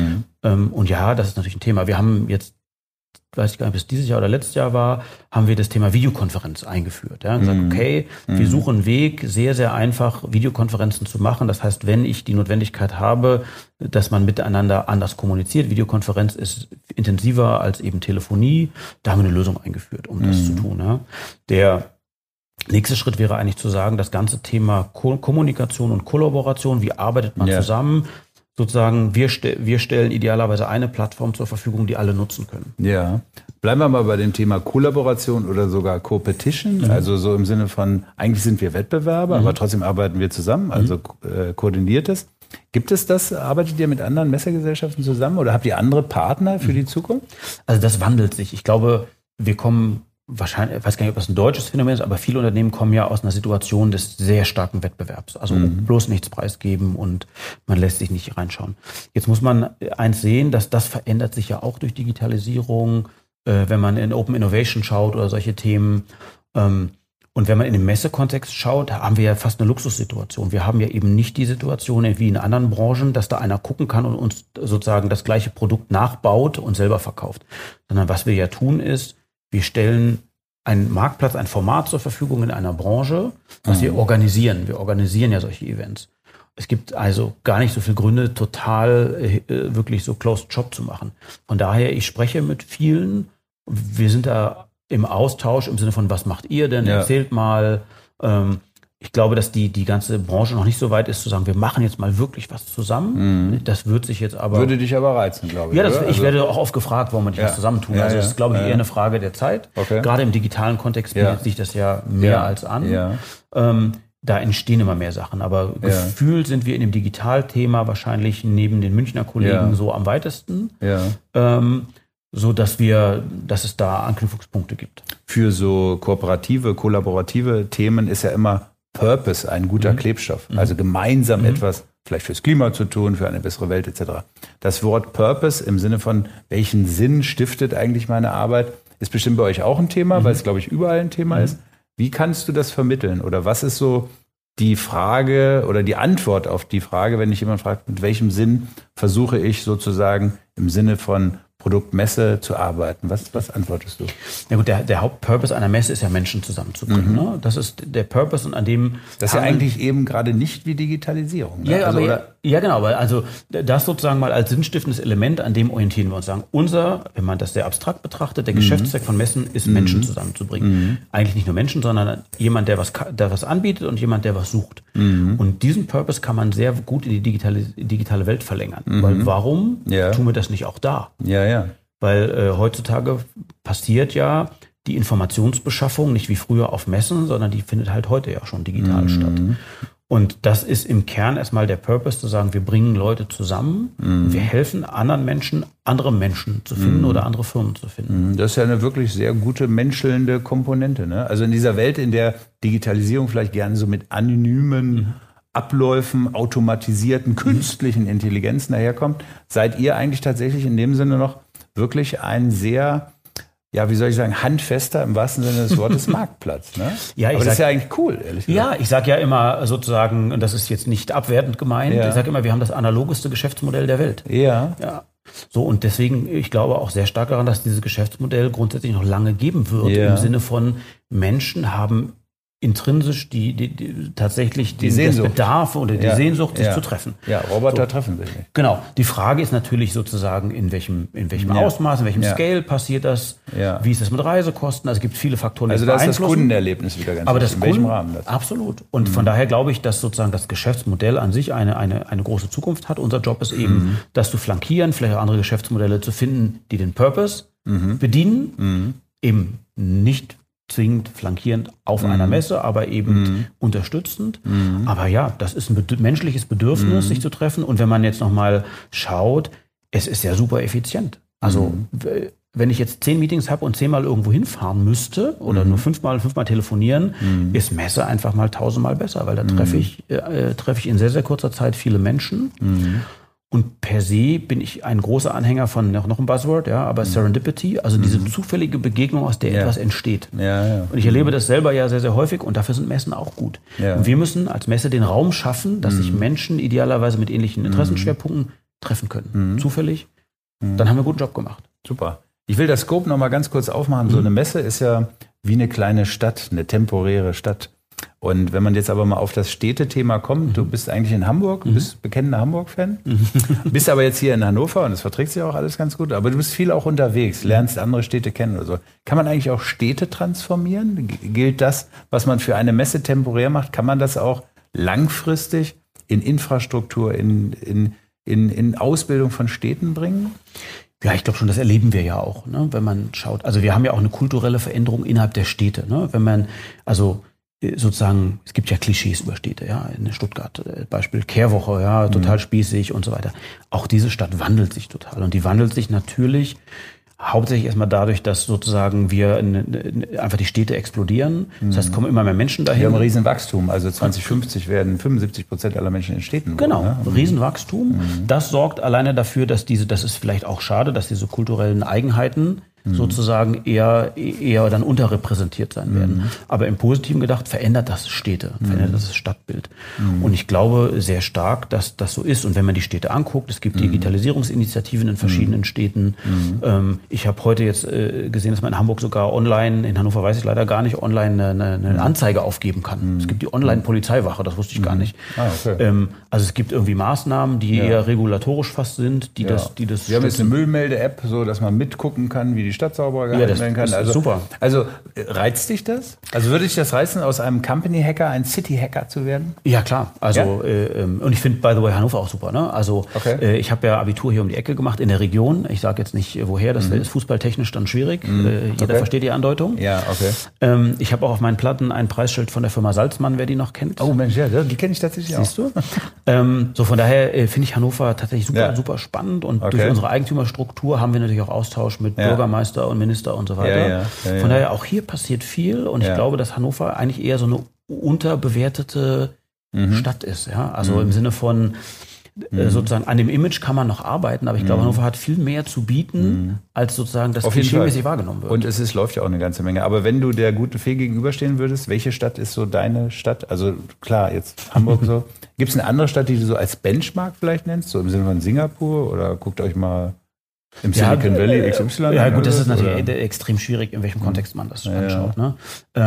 Und ja, das ist natürlich ein Thema. Wir haben jetzt, weiß ich gar nicht, ob es dieses Jahr oder letztes Jahr war, haben wir das Thema Videokonferenz eingeführt. Ja, und gesagt, okay, wir suchen einen Weg, sehr, sehr einfach Videokonferenzen zu machen. Das heißt, wenn ich die Notwendigkeit habe, dass man miteinander anders kommuniziert, Videokonferenz ist intensiver als eben Telefonie, da haben wir eine Lösung eingeführt, um das zu tun. Ja. Der nächste Schritt wäre eigentlich zu sagen, das ganze Thema Kommunikation und Kollaboration, wie arbeitet man zusammen? Sozusagen, wir stellen idealerweise eine Plattform zur Verfügung, die alle nutzen können. Ja. Bleiben wir mal bei dem Thema Kollaboration oder sogar Co-Petition. Also so im Sinne von, eigentlich sind wir Wettbewerber, aber trotzdem arbeiten wir zusammen, also koordiniertes. Gibt es das? Arbeitet ihr mit anderen Messegesellschaften zusammen oder habt ihr andere Partner für die Zukunft? Also das wandelt sich. Ich glaube, wir kommen wahrscheinlich, ich weiß gar nicht, ob das ein deutsches Phänomen ist, aber viele Unternehmen kommen ja aus einer Situation des sehr starken Wettbewerbs. Also bloß nichts preisgeben und man lässt sich nicht reinschauen. Jetzt muss man eins sehen, dass das verändert sich ja auch durch Digitalisierung, wenn man in Open Innovation schaut oder solche Themen. Und wenn man in den Messekontext schaut, haben wir ja fast eine Luxussituation. Wir haben ja eben nicht die Situation wie in anderen Branchen, dass da einer gucken kann und uns sozusagen das gleiche Produkt nachbaut und selber verkauft. Sondern was wir ja tun ist, wir stellen einen Marktplatz, ein Format zur Verfügung in einer Branche, was wir organisieren. Wir organisieren ja solche Events. Es gibt also gar nicht so viele Gründe, total wirklich so Closed Shop zu machen. Von daher, ich spreche mit vielen. Wir sind da im Austausch im Sinne von, was macht ihr denn? Ja. Erzählt mal. Ich glaube, dass die ganze Branche noch nicht so weit ist, zu sagen, wir machen jetzt mal wirklich was zusammen. Das wird sich jetzt aber... Würde dich aber reizen, glaube ich. Ja, ich werde auch oft gefragt, warum wir nicht was zusammentun. Also das ist, glaube ich, eher eine Frage der Zeit. Okay. Gerade im digitalen Kontext bietet sich das ja mehr als an. Ja. Da entstehen immer mehr Sachen. Aber gefühlt sind wir in dem Digitalthema wahrscheinlich neben den Münchner Kollegen so am weitesten. Ja. So dass es da Anknüpfungspunkte gibt. Für so kooperative, kollaborative Themen ist ja immer Purpose ein guter Klebstoff. Also gemeinsam etwas vielleicht fürs Klima zu tun, für eine bessere Welt etc. Das Wort Purpose im Sinne von, welchen Sinn stiftet eigentlich meine Arbeit, ist bestimmt bei euch auch ein Thema, weil es, glaube ich, überall ein Thema ist. Wie kannst du das vermitteln? Oder was ist so die Frage oder die Antwort auf die Frage, wenn dich jemand fragt, mit welchem Sinn versuche ich sozusagen im Sinne von Produktmesse zu arbeiten? Was antwortest du? Ja gut, der Hauptpurpose einer Messe ist ja, Menschen zusammenzubringen. Ne? Das ist der Purpose und an dem... Das ist ja eigentlich eben gerade nicht wie Digitalisierung. Ne? Ja, also, ja, genau. Also das sozusagen mal als sinnstiftendes Element, an dem orientieren wir uns. Sagen, wenn man das sehr abstrakt betrachtet, der Geschäftszweck von Messen ist, Menschen zusammenzubringen. Eigentlich nicht nur Menschen, sondern jemand, der was anbietet und jemand, der was sucht. Und diesen Purpose kann man sehr gut in die digitale Welt verlängern. Weil warum tun wir das nicht auch da? Ja. Weil heutzutage passiert ja die Informationsbeschaffung nicht wie früher auf Messen, sondern die findet halt heute ja schon digital statt. Und das ist im Kern erstmal der Purpose, zu sagen, wir bringen Leute zusammen, wir helfen anderen Menschen, andere Menschen zu finden oder andere Firmen zu finden. Das ist ja eine wirklich sehr gute menschelnde Komponente. Ne? Also in dieser Welt, in der Digitalisierung vielleicht gerne so mit anonymen Abläufen, automatisierten, künstlichen Intelligenzen daherkommt, seid ihr eigentlich tatsächlich in dem Sinne noch wirklich ein sehr, ja, wie soll ich sagen, handfester im wahrsten Sinne des Wortes Marktplatz. Ne? Ja, aber das ist ja eigentlich cool, ehrlich gesagt. Ja, ich sage ja immer sozusagen, und das ist jetzt nicht abwertend gemeint, ich sage immer, wir haben das analogeste Geschäftsmodell der Welt. Ja. So, und deswegen, ich glaube auch sehr stark daran, dass dieses Geschäftsmodell grundsätzlich noch lange geben wird, im Sinne von Menschen haben intrinsisch tatsächlich den Bedarf oder die Sehnsucht, sich zu treffen. Ja, Roboter treffen sich nicht. Genau. Die Frage ist natürlich sozusagen, in welchem Ausmaß, in welchem Scale passiert das? Ja. Wie ist das mit Reisekosten? Also es gibt viele Faktoren, die das beeinflussen. Also das Kundenerlebnis wieder ganz wichtig. In welchem Rahmen das? Absolut. Und von daher glaube ich, dass sozusagen das Geschäftsmodell an sich eine große Zukunft hat. Unser Job ist eben, das zu flankieren, vielleicht auch andere Geschäftsmodelle zu finden, die den Purpose bedienen, eben nicht zwingend flankierend auf einer Messe, aber eben unterstützend. Aber ja, das ist ein menschliches Bedürfnis, sich zu treffen. Und wenn man jetzt nochmal schaut, es ist ja super effizient. Also wenn ich jetzt 10 Meetings habe und 10-mal irgendwo hinfahren müsste oder nur 5-mal telefonieren, ist Messe einfach mal 1000-mal besser, weil da treffe ich in sehr, sehr kurzer Zeit viele Menschen. Und per se bin ich ein großer Anhänger von noch ein Buzzword, aber Serendipity, also diese zufällige Begegnung, aus der etwas entsteht. Und ich erlebe das selber ja sehr, sehr häufig und dafür sind Messen auch gut. Und wir müssen als Messe den Raum schaffen, dass sich Menschen idealerweise mit ähnlichen Interessenschwerpunkten treffen können. Zufällig. Dann haben wir einen guten Job gemacht. Super. Ich will das Scope noch mal ganz kurz aufmachen. So eine Messe ist ja wie eine kleine Stadt, eine temporäre Stadt. Und wenn man jetzt aber mal auf das Städtethema kommt, du bist eigentlich in Hamburg, bist bekennender Hamburg-Fan, bist aber jetzt hier in Hannover und das verträgt sich auch alles ganz gut, aber du bist viel auch unterwegs, lernst andere Städte kennen oder so. Kann man eigentlich auch Städte transformieren? Gilt das, was man für eine Messe temporär macht, kann man das auch langfristig in Infrastruktur, in Ausbildung von Städten bringen? Ja, ich glaube schon, das erleben wir ja auch, ne? Wenn man schaut. Also wir haben ja auch eine kulturelle Veränderung innerhalb der Städte. Ne? Wenn man, also sozusagen, es gibt ja Klischees über Städte, ja, in Stuttgart, Beispiel Kehrwoche, ja, total spießig und so weiter. Auch diese Stadt wandelt sich total und die wandelt sich natürlich hauptsächlich erstmal dadurch, dass sozusagen wir einfach die Städte explodieren. Das heißt, kommen immer mehr Menschen dahin. Wir haben ein Riesenwachstum. Also 2050 werden 75% aller Menschen in Städten wohnen. Genau, Ne? Riesenwachstum. Das sorgt alleine dafür, dass das ist vielleicht auch schade, dass diese kulturellen Eigenheiten sozusagen eher dann unterrepräsentiert sein werden. Aber im Positiven gedacht verändert das Städte, verändert das Stadtbild. Und ich glaube sehr stark, dass das so ist. Und wenn man die Städte anguckt, es gibt Digitalisierungsinitiativen in verschiedenen Städten. Ich habe heute jetzt gesehen, dass man in Hamburg sogar online, in Hannover weiß ich leider gar nicht, online eine Anzeige aufgeben kann. Es gibt die Online-Polizeiwache, das wusste ich gar nicht. Okay. Also es gibt irgendwie Maßnahmen, die eher regulatorisch fast sind, die das Wir haben jetzt eine Müllmelde-App, so dass man mitgucken kann, wie die Stadt sauber gehalten werden kann. Das ist super. Also reizt dich das? Also würde dich das reizen, aus einem Company-Hacker ein City-Hacker zu werden? Ja, klar. Also und ich finde, by the way, Hannover auch super. Ne? Also ich habe ja Abitur hier um die Ecke gemacht in der Region. Ich sage jetzt nicht, woher, das ist fußballtechnisch dann schwierig. Jeder versteht die Andeutung. Ja, okay. Ich habe auch auf meinen Platten ein Preisschild von der Firma Salzmann, wer die noch kennt. Oh Mensch, ja, die kenne ich tatsächlich auch. Siehst du? So von daher finde ich Hannover tatsächlich super spannend und durch unsere Eigentümerstruktur haben wir natürlich auch Austausch mit Bürgermeister und Minister und so weiter. Von daher auch hier passiert viel und ich glaube, dass Hannover eigentlich eher so eine unterbewertete Stadt ist. Ja? Also im Sinne von sozusagen an dem Image kann man noch arbeiten, aber ich glaube, Hannover hat viel mehr zu bieten, als sozusagen das klischeemäßig wahrgenommen wird. Und läuft ja auch eine ganze Menge. Aber wenn du der guten Fee gegenüberstehen würdest, welche Stadt ist so deine Stadt? Also klar, jetzt Hamburg so. Gibt es eine andere Stadt, die du so als Benchmark vielleicht nennst? So im Sinne von Singapur oder guckt euch mal im Silicon Valley XY? Ja gut, das ist natürlich extrem schwierig, in welchem Kontext man das anschaut. Ne?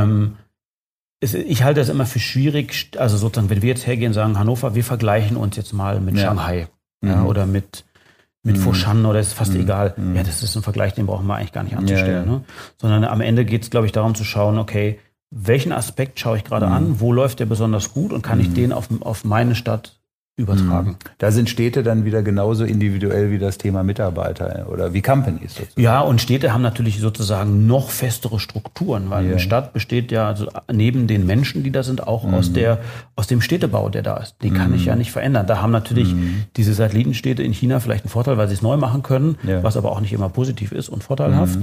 Ich halte das immer für schwierig, also sozusagen, wenn wir jetzt hergehen und sagen, Hannover, wir vergleichen uns jetzt mal mit Shanghai oder mit Foshan oder ist fast egal. Ja, das ist ein Vergleich, den brauchen wir eigentlich gar nicht anzustellen. Ne? Sondern am Ende geht es, glaube ich, darum zu schauen, okay, welchen Aspekt schaue ich gerade an, wo läuft der besonders gut und kann ich den auf meine Stadt übertragen. Da sind Städte dann wieder genauso individuell wie das Thema Mitarbeiter oder wie Companies sozusagen. Ja, und Städte haben natürlich sozusagen noch festere Strukturen, weil eine Stadt besteht ja also neben den Menschen, die da sind, auch aus dem Städtebau, der da ist. Die kann ich ja nicht verändern. Da haben natürlich diese Satellitenstädte in China vielleicht einen Vorteil, weil sie es neu machen können, was aber auch nicht immer positiv ist und vorteilhaft.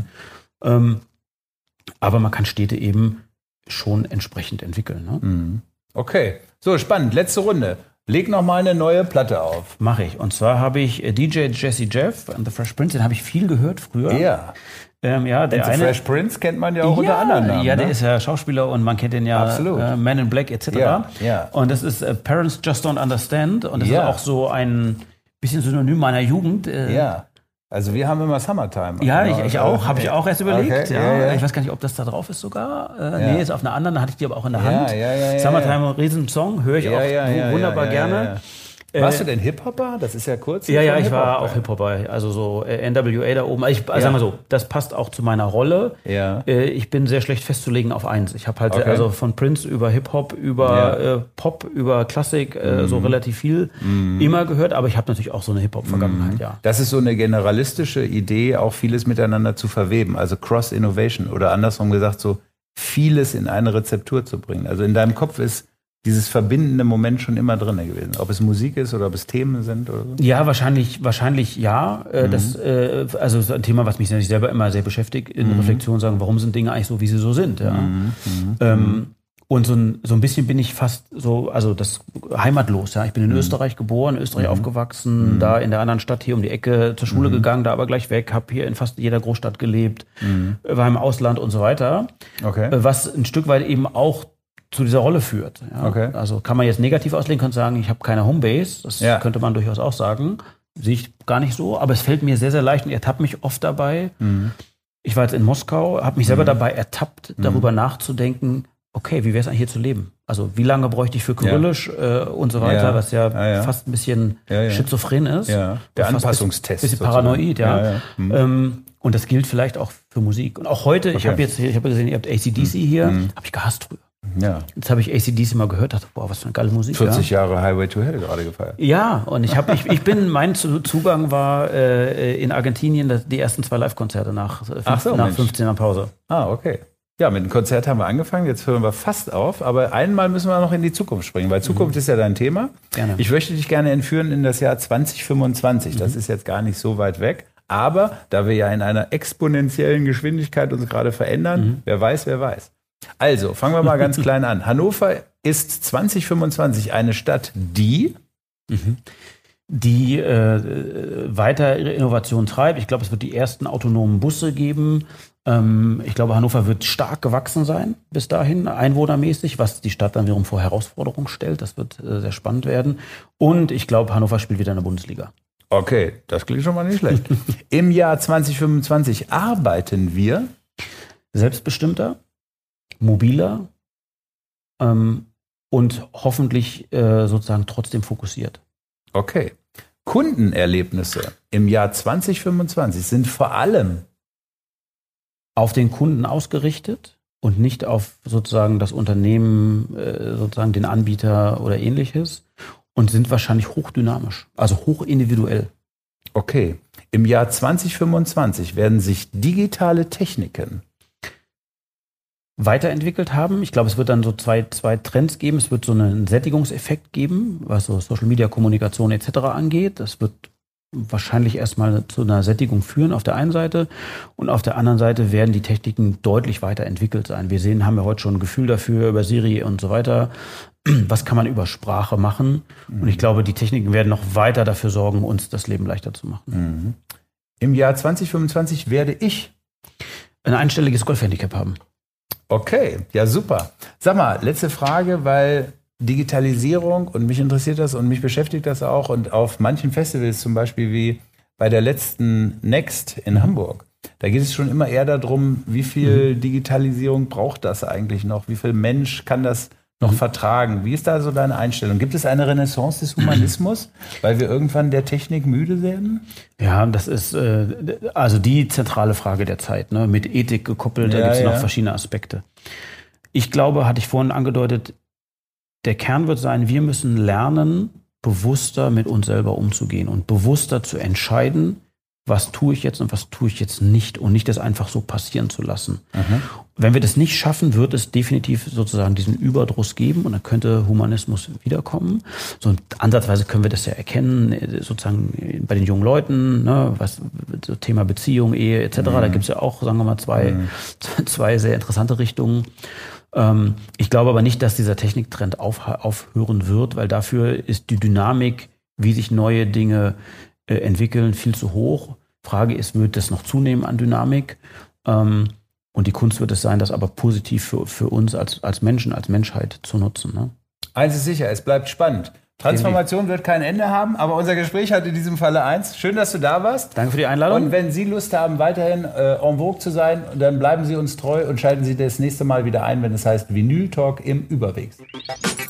Aber man kann Städte eben schon entsprechend entwickeln. Ne? Okay, so spannend. Letzte Runde. Leg noch mal eine neue Platte auf. Mache ich. Und zwar habe ich DJ Jazzy Jeff and the Fresh Prince, den habe ich viel gehört früher. Ja. Der Fresh Prince kennt man ja auch unter anderem Namen. Ja, der ist ja Schauspieler und man kennt den ja Man in Black etc. Ja. Und das ist Parents Just Don't Understand und das ist auch so ein bisschen Synonym meiner Jugend. Also wir haben immer Summertime. Ja, ich auch. Habe ich auch erst überlegt. Okay, ja. Ich weiß gar nicht, ob das da drauf ist sogar. Nee, ist auf einer anderen, da hatte ich die aber auch in der Hand. Summertime, Riesensong, höre ich auch wunderbar gerne. Warst du denn Hip-Hopper? Das ist ja kurz. Ja, ich war auch Hip-Hopper. Also so NWA da oben. Sagen wir so, das passt auch zu meiner Rolle. Ja. Ich bin sehr schlecht festzulegen auf eins. Ich habe halt also von Prince über Hip-Hop, über Pop, über Klassik so relativ viel immer gehört. Aber ich habe natürlich auch so eine Hip-Hop-Vergangenheit, Das ist so eine generalistische Idee, auch vieles miteinander zu verweben. Also Cross-Innovation oder andersrum gesagt, so vieles in eine Rezeptur zu bringen. Also in deinem Kopf ist dieses verbindende Moment schon immer drin gewesen. Ob es Musik ist oder ob es Themen sind oder so? Ja, wahrscheinlich ja. Das also ein Thema, was mich selber immer sehr beschäftigt, in Reflexion sagen, warum sind Dinge eigentlich so, wie sie so sind. Ja? Und so ein bisschen bin ich fast so, also das heimatlos. Ja? Ich bin in Österreich geboren, in Österreich aufgewachsen, da in der anderen Stadt hier um die Ecke zur Schule gegangen, da aber gleich weg, habe hier in fast jeder Großstadt gelebt, war im Ausland und so weiter. Okay. Was ein Stück weit eben auch zu dieser Rolle führt. Ja? Okay. Also kann man jetzt negativ auslegen, kann sagen, ich habe keine Homebase. Das könnte man durchaus auch sagen. Sehe ich gar nicht so. Aber es fällt mir sehr, sehr leicht und ertappt mich oft dabei. Ich war jetzt in Moskau, habe mich selber dabei ertappt, darüber nachzudenken, okay, wie wäre es eigentlich hier zu leben? Also wie lange bräuchte ich für Kyrillisch und so weiter, was fast ein bisschen schizophren ist. Ja. Der Anpassungstest. Ein bisschen paranoid, Und das gilt vielleicht auch für Musik. Und auch heute, ich habe gesehen, ihr habt AC/DC hier, habe ich gehasst früher. Ja. Jetzt habe ich AC/DC mal gehört, dachte, boah, was für eine geile Musik. 40 Jahre Highway to Hell gerade gefeiert. Ja, und mein Zugang war in Argentinien die ersten 2 Live-Konzerte nach 15 Jahren Pause. Ah, okay. Ja, mit dem Konzert haben wir angefangen, jetzt hören wir fast auf, aber einmal müssen wir noch in die Zukunft springen, weil Zukunft ist ja dein Thema. Gerne. Ich möchte dich gerne entführen in das Jahr 2025, das ist jetzt gar nicht so weit weg, aber da wir ja in einer exponentiellen Geschwindigkeit uns gerade verändern, wer weiß. Also, fangen wir mal ganz klein an. Hannover ist 2025 eine Stadt, die weiter ihre Innovation treibt. Ich glaube, es wird die ersten autonomen Busse geben. Ich glaube, Hannover wird stark gewachsen sein bis dahin, einwohnermäßig, was die Stadt dann wiederum vor Herausforderungen stellt. Das wird sehr spannend werden. Und ich glaube, Hannover spielt wieder in der Bundesliga. Okay, das klingt schon mal nicht schlecht. Im Jahr 2025 arbeiten wir selbstbestimmter, mobiler und hoffentlich sozusagen trotzdem fokussiert. Okay. Kundenerlebnisse im Jahr 2025 sind vor allem auf den Kunden ausgerichtet und nicht auf sozusagen das Unternehmen, sozusagen den Anbieter oder ähnliches und sind wahrscheinlich hochdynamisch, also hochindividuell. Okay. Im Jahr 2025 werden sich digitale Techniken weiterentwickelt haben. Ich glaube, es wird dann so zwei Trends geben. Es wird so einen Sättigungseffekt geben, was so Social Media, Kommunikation etc. angeht. Das wird wahrscheinlich erstmal zu einer Sättigung führen auf der einen Seite und auf der anderen Seite werden die Techniken deutlich weiterentwickelt sein. Haben wir heute schon ein Gefühl dafür über Siri und so weiter. Was kann man über Sprache machen? Und ich glaube, die Techniken werden noch weiter dafür sorgen, uns das Leben leichter zu machen. Im Jahr 2025 werde ich ein einstelliges Golfhandicap haben. Okay, ja super. Sag mal, letzte Frage, weil Digitalisierung und mich interessiert das und mich beschäftigt das auch und auf manchen Festivals zum Beispiel wie bei der letzten Next in Hamburg, da geht es schon immer eher darum, wie viel Digitalisierung braucht das eigentlich noch, wie viel Mensch kann das noch vertragen. Wie ist da so deine Einstellung? Gibt es eine Renaissance des Humanismus, weil wir irgendwann der Technik müde werden? Ja, das ist also die zentrale Frage der Zeit, ne? Mit Ethik gekoppelt, da gibt es noch verschiedene Aspekte. Ich glaube, hatte ich vorhin angedeutet, der Kern wird sein, wir müssen lernen, bewusster mit uns selber umzugehen und bewusster zu entscheiden, was tue ich jetzt und was tue ich jetzt nicht und nicht das einfach so passieren zu lassen. Wenn wir das nicht schaffen, wird es definitiv sozusagen diesen Überdruss geben und dann könnte Humanismus wiederkommen. So ansatzweise können wir das ja erkennen, sozusagen bei den jungen Leuten, ne, was so Thema Beziehung, Ehe etc. Da gibt es ja auch, sagen wir mal, zwei sehr interessante Richtungen. Ich glaube aber nicht, dass dieser Techniktrend aufhören wird, weil dafür ist die Dynamik, wie sich neue Dinge entwickeln, viel zu hoch. Frage ist, wird das noch zunehmen an Dynamik? Und die Kunst wird es sein, das aber positiv für uns als Menschen, als Menschheit zu nutzen. Ne? Eins ist sicher, es bleibt spannend. Transformation wird kein Ende haben, aber unser Gespräch hat in diesem Falle eins. Schön, dass du da warst. Danke für die Einladung. Und wenn Sie Lust haben, weiterhin en vogue zu sein, dann bleiben Sie uns treu und schalten Sie das nächste Mal wieder ein, wenn es heißt Vinyl Talk im Überwegs.